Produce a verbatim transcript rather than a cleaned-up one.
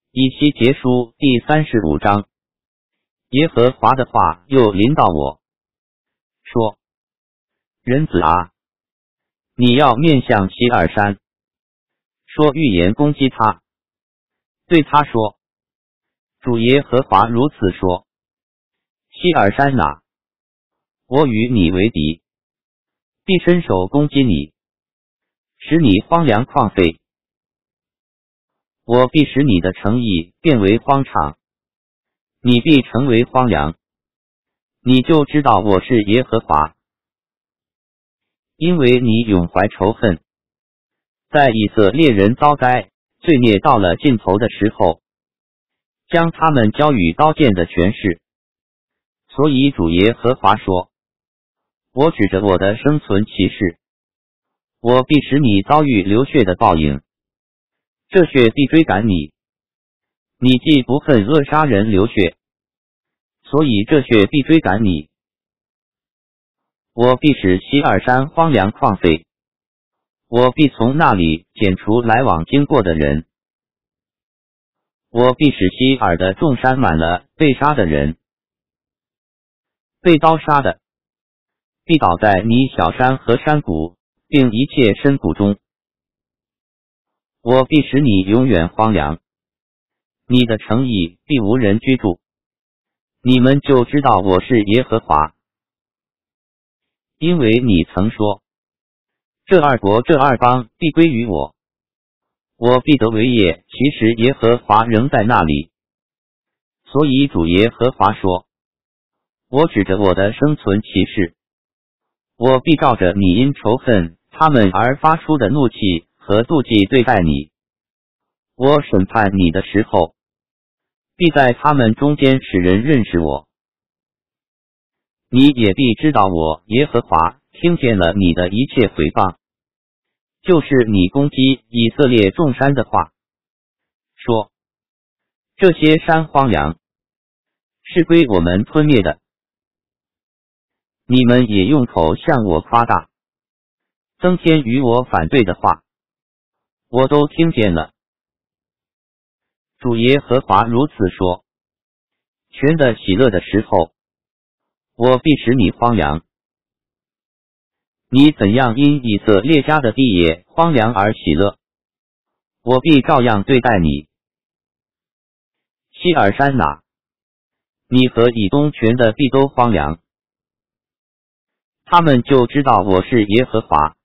以西结书第三十五章。耶和华的话又临到我，说：人子啊，你要面向西珥山，说预言攻击他，对他说：主耶和华如此说，西珥山哪，我与你为敌，必伸手攻击你，使你荒凉旷废。我必使你的城邑变为荒场，你必成为荒凉，你就知道我是耶和华。因为你永怀仇恨，在以色列人遭灾罪孽到了尽头的时候，将他们交与刀剑的权势。所以主耶和华说，我指着我的生存奇事，我必使你遭遇流血的报应，这血必追赶你。你既不恨恶杀人流血，所以这血必追赶你。我必使西珥山荒凉旷废，我必从那里剪除来往经过的人。我必使西珥的众山满了被杀的人，被刀杀的必倒在你小山和山谷，并一切深谷中。我必使你永远荒凉，你的城邑必无人居住，你们就知道我是耶和华。因为你曾说，这二国这二邦必归于我，我必得为业，其实耶和华仍在那里。所以主耶和华说，我指着我的生存奇事，我必照着你因仇恨他们而发出的怒气和妒忌对待你。我审判你的时候，必在他们中间使人认识我。你也必知道我耶和华听见了你的一切毁谤，就是你攻击以色列众山的话，说这些山荒凉，是归我们吞灭的。你们也用口向我夸大，增添与我反对的话，我都听见了。主耶和华如此说，全的喜乐的时候，我必使你荒凉。你怎样因以色列家的地业荒凉而喜乐，我必照样对待你。西珥山哪，你和以东全的地都荒凉，他们就知道我是耶和华。